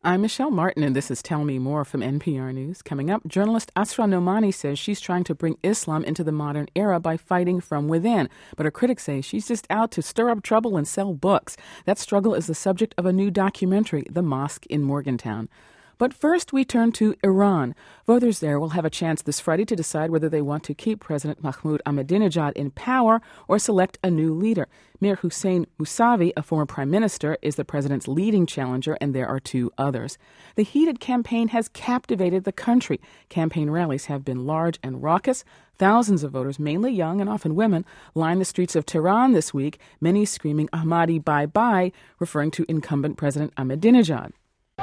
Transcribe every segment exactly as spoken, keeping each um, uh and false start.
I'm Michelle Martin, and this is Tell Me More from N P R News. Coming up, journalist Asra Nomani says she's trying to bring Islam into the modern era by fighting from within. But her critics say she's just out to stir up trouble and sell books. That struggle is the subject of a new documentary, The Mosque in Morgantown. But first, we turn to Iran. Voters there will have a chance this Friday to decide whether they want to keep President Mahmoud Ahmadinejad in power or select a new leader. Mir Hossein Mousavi, a former prime minister, is the president's leading challenger, and there are two others. The heated campaign has captivated the country. Campaign rallies have been large and raucous. Thousands of voters, mainly young and often women, line the streets of Tehran this week, many screaming Ahmadi bye-bye, referring to incumbent President Ahmadinejad.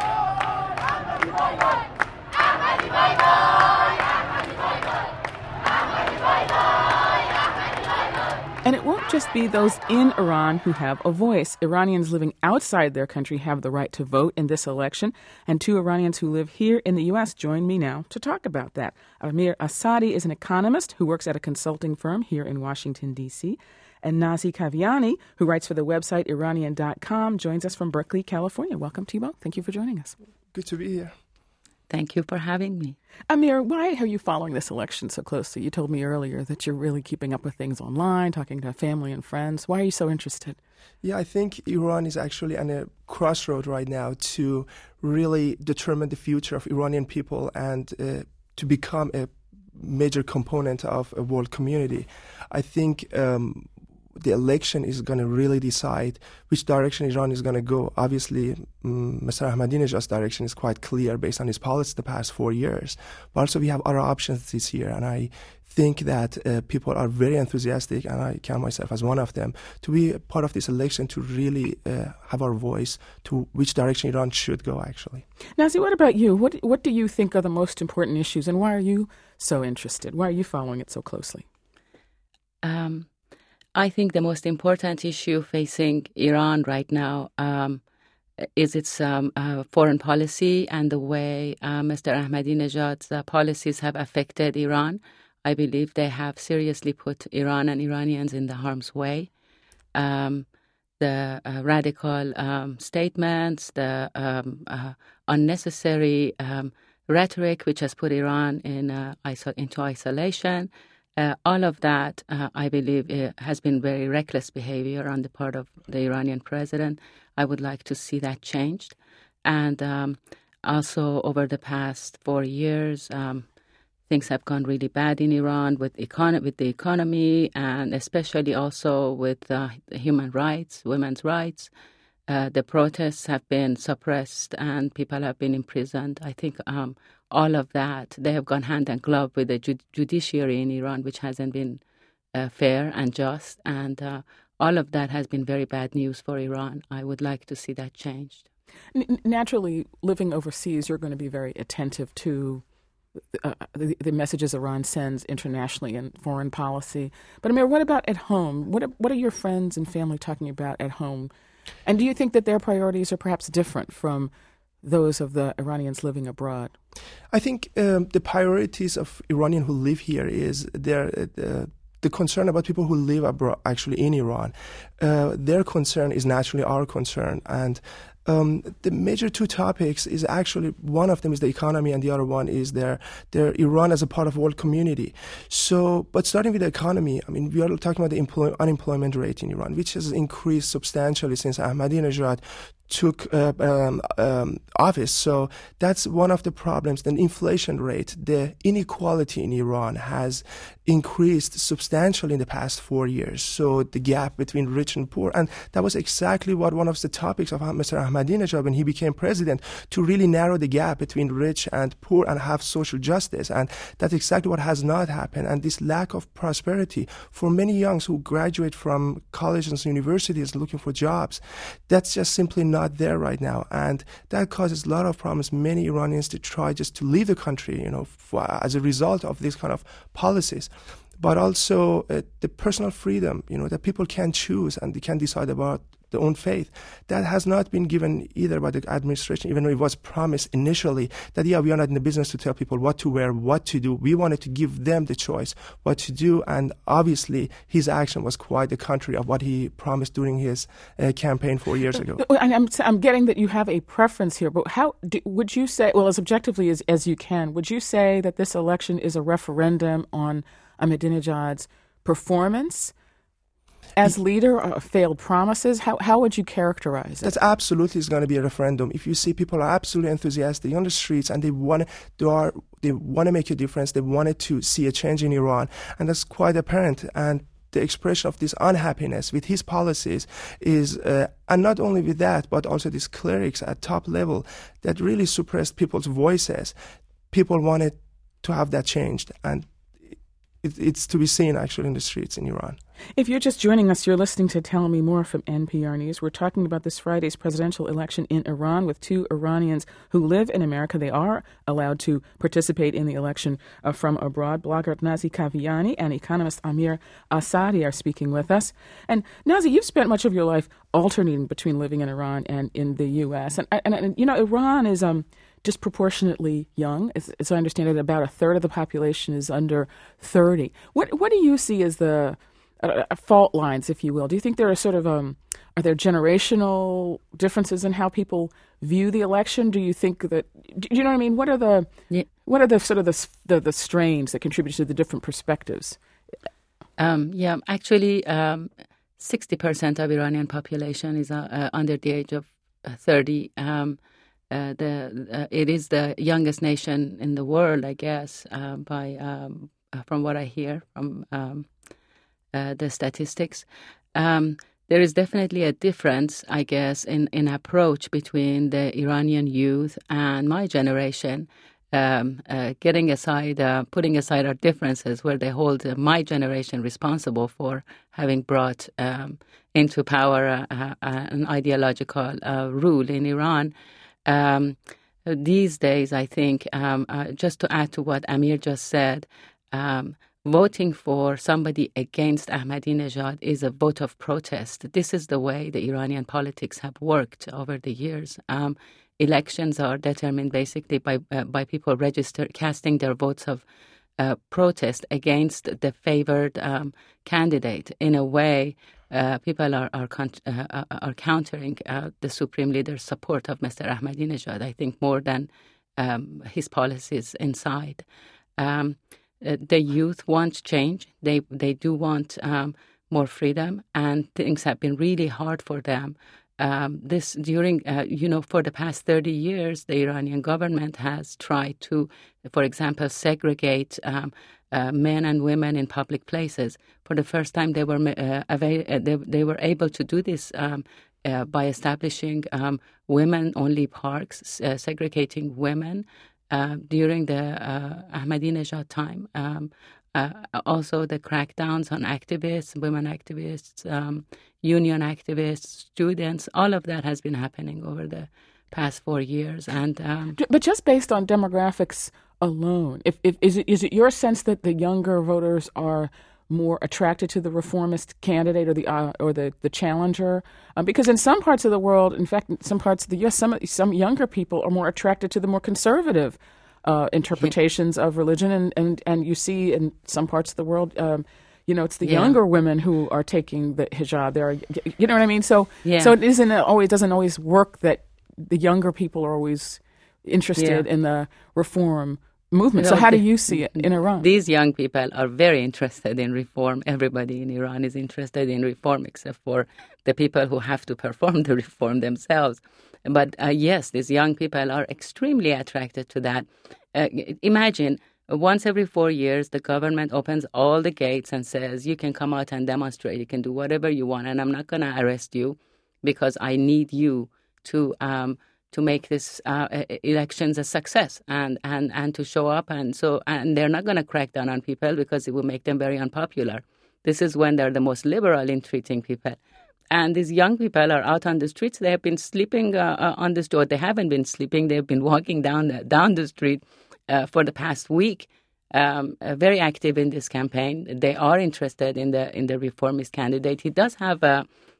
And it won't just be those in Iran who have a voice. Iranians living outside their country have the right to vote in this election, and two Iranians who live here in the U S join me now to talk about that. Amir Asadi is an economist who works at a consulting firm here in Washington, D C, and Nazi Kaviani, who writes for the website Iranian dot com, joins us from Berkeley, California. Welcome to you both. Thank you for joining us. Good to be here. Thank you for having me. Amir, why are you following this election so closely? You told me earlier that you're really keeping up with things online, talking to family and friends. Why are you so interested? Yeah, I think Iran is actually on a crossroad right now to really determine the future of Iranian people and uh, to become a major component of a world community. I think um, the election is going to really decide which direction Iran is going to go. Obviously, um, Mister Ahmadinejad's direction is quite clear based on his policy the past four years. But also we have other options this year, and I think that uh, people are very enthusiastic, and I count myself as one of them, to be a part of this election to really uh, have our voice to which direction Iran should go, actually. Nazi, what about you? What, what do you think are the most important issues, and why are you so interested? Why are you following it so closely? Um. I think the most important issue facing Iran right now um, is its um, uh, foreign policy and the way uh, Mister Ahmadinejad's uh, policies have affected Iran. I believe they have seriously put Iran and Iranians in the harm's way. Um, the uh, radical um, statements, the um, uh, unnecessary um, rhetoric which has put Iran in uh, iso- into isolation, Uh, all of that, uh, I believe, uh, has been very reckless behavior on the part of the Iranian president. I would like to see that changed. And um, also, over the past four years, um, things have gone really bad in Iran with, econ- with the economy, and especially also with uh, human rights, women's rights. Uh, the protests have been suppressed and people have been imprisoned. I think um, all of that, they have gone hand in glove with the ju- judiciary in Iran, which hasn't been uh, fair and just. And uh, all of that has been very bad news for Iran. I would like to see that changed. N- naturally, living overseas, you're going to be very attentive to uh, the, the messages Iran sends internationally in foreign policy. But Amir, what about at home? What are, what are your friends and family talking about at home? And do you think that their priorities are perhaps different from those of the Iranians living abroad? I think um, the priorities of Iranians who live here is their uh, the concern about people who live abroad, actually in Iran. Uh, their concern is naturally our concern, and um, the major two topics is actually one of them is the economy, and the other one is their their Iran as a part of world community. So, but starting with the economy, I mean, we are talking about the employ- unemployment rate in Iran, which has increased substantially since Ahmadinejad took uh, um, um, office. So that's one of the problems. The inflation rate, the inequality in Iran has increased substantially in the past four years. So the gap between rich and poor, and that was exactly what one of the topics of Mister Ahmadinejad when he became president, to really narrow the gap between rich and poor and have social justice. And that's exactly what has not happened. And this lack of prosperity for many youngs who graduate from colleges and universities looking for jobs, that's just simply not not there right now, and that causes a lot of problems. Many Iranians to try just to leave the country, you know, for, as a result of these kind of policies. But also uh, the personal freedom, you know, that people can choose and they can decide about their own faith. That has not been given either by the administration, even though it was promised initially that, yeah, we are not in the business to tell people what to wear, what to do. We wanted to give them the choice what to do, and obviously his action was quite the contrary of what he promised during his uh, campaign four years ago. I'm, I'm getting that you have a preference here, but how do, would you say, well, as objectively as, as you can, would you say that this election is a referendum on Ahmadinejad's performance as leader, or failed promises? How how would you characterize it? That's absolutely is going to be a referendum. If you see people are absolutely enthusiastic on the streets and they want they are they want to make a difference, they wanted to see a change in Iran, and that's quite apparent. And the expression of this unhappiness with his policies is, uh, and not only with that, but also these clerics at top level that really suppressed people's voices. People wanted to have that changed, and it, it's to be seen actually in the streets in Iran. If you're just joining us, you're listening to Tell Me More from N P R News. We're talking about this Friday's presidential election in Iran with two Iranians who live in America. They are allowed to participate in the election uh, from abroad. Blogger Nazi Kaviani and economist Amir Asadi are speaking with us. And Nazi, you've spent much of your life alternating between living in Iran and in the U S. And, and, and you know, Iran is um, disproportionately young. As, as I understand it, about a third of the population is under thirty. What, what do you see as the Uh, fault lines, if you will? Do you think there are sort of um, are there generational differences in how people view the election? Do you think that, do you know what I mean? What are the yeah. what are the sort of the, the the strains that contribute to the different perspectives? Um, yeah, actually, um, sixty percent of Iranian population is uh, uh, under the age of uh, thirty. Um, uh, the uh, it is the youngest nation in the world, I guess, uh, by um, uh, from what I hear from. Um, Uh, the statistics. Um, there is definitely a difference, I guess, in, in approach between the Iranian youth and my generation, um, uh, getting aside, uh, putting aside our differences where they hold uh, my generation responsible for having brought um, into power uh, uh, an ideological uh, rule in Iran. Um, these days, I think, um, uh, just to add to what Amir just said, um, voting for somebody against Ahmadinejad is a vote of protest. This is the way the Iranian politics have worked over the years. Um, elections are determined basically by uh, by people register casting their votes of uh, protest against the favored um, candidate. In a way, uh, people are are, con- uh, are countering uh, the supreme leader's support of Mister Ahmadinejad, I think, more than um, his policies inside. Um, Uh, the youth want change. They they do want um, more freedom, and things have been really hard for them. Um, this during, uh, you know, for the past thirty years, the Iranian government has tried to, for example, segregate um, uh, men and women in public places. For the first time, they were uh, avail- uh, they, they were able to do this um, uh, by establishing um, women-only parks, uh, segregating women. Uh, during the uh, Ahmadinejad time. Um, uh, also the crackdowns on activists, women activists, um, union activists, students, all of that has been happening over the past four years. And um, But just based on demographics alone, if, if, is it, is it your sense that the younger voters are more attracted to the reformist candidate or the uh, or the, the challenger? Um, because in some parts of the world, in fact, in some parts of the U S, some some younger people are more attracted to the more conservative uh, interpretations of religion, and, and, and you see in some parts of the world, um, you know, it's the yeah. younger women who are taking the hijab. There, you know what I mean. So yeah. so it isn't always doesn't always work that the younger people are always interested yeah. in the reform movement. No, so how the, do you see it in Iran? These young people are very interested in reform. Everybody in Iran is interested in reform except for the people who have to perform the reform themselves. But uh, yes, these young people are extremely attracted to that. Uh, imagine once every four years, the government opens all the gates and says, you can come out and demonstrate. You can do whatever you want, and I'm not going to arrest you because I need you to um, to make this uh, elections a success and, and, and to show up. And so and they're not going to crack down on people because it will make them very unpopular. This is when they're the most liberal in treating people. And these young people are out on the streets. They have been sleeping uh, uh, on the street. They haven't been sleeping. They've been walking down the, down the street uh, for the past week, um, uh, very active in this campaign. They are interested in the in the reformist candidate. He does have a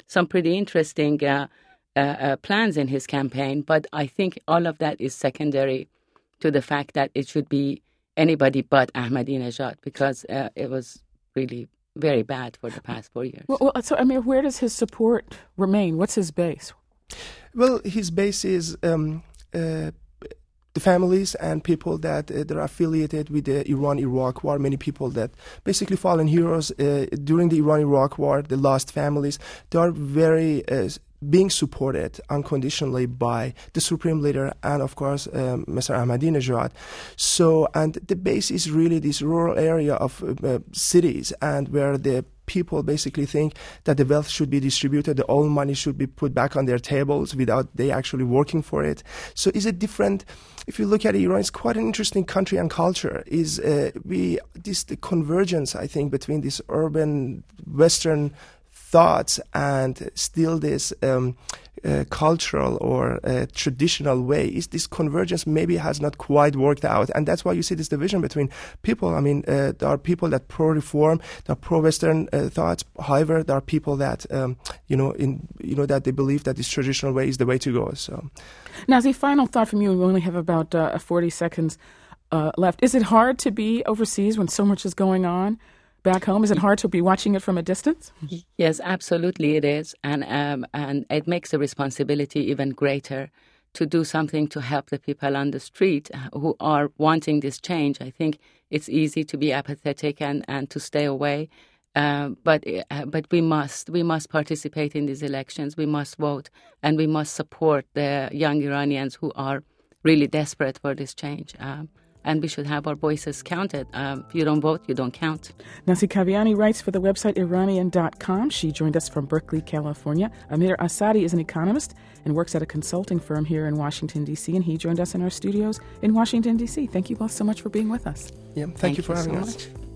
some pretty interesting uh, uh, uh, plans in his campaign. But I think all of that is secondary to the fact that it should be anybody but Ahmadinejad, because uh, it was really very bad for the past four years. Well, well, so, I mean, where does his support remain? What's his base? Well, his base is um, uh, the families and people that, uh, that are affiliated with the Iran-Iraq war. Many people that basically fallen heroes uh, during the Iran-Iraq war, the lost families, they are very uh, being supported unconditionally by the Supreme Leader and, of course, um, Mister Ahmadinejad. So, and the base is really this rural area of uh, cities, and where the people basically think that the wealth should be distributed, the all money should be put back on their tables without they actually working for it. So is it different? If you look at Iran, it's quite an interesting country and culture. Is uh, we this the convergence, I think, between this urban Western thoughts and still this um, uh, cultural or uh, traditional way, is this convergence maybe has not quite worked out, and that's why you see this division between people. I mean, uh, there are people that pro-reform, there are pro-Western uh, thoughts. However, there are people that um, you know, in you know, that they believe that this traditional way is the way to go. So, now, the final thought from you. We only have about uh, forty seconds uh, left. Is it hard to be overseas when so much is going on back home? Is it hard to be watching it from a distance? Yes, absolutely it is. And um, and it makes the responsibility even greater to do something to help the people on the street who are wanting this change. I think it's easy to be apathetic and, and to stay away. Uh, but uh, but we must we must participate in these elections. We must vote, and we must support the young Iranians who are really desperate for this change. Um, And we should have our voices counted. Um, if you don't vote, you don't count. Nazih Kaviani writes for the website Iranian dot com. She joined us from Berkeley, California. Amir Asadi is an economist and works at a consulting firm here in Washington, D C, and he joined us in our studios in Washington, D C. Thank you both so much for being with us. Yeah, thank, thank you for you having so us. Much.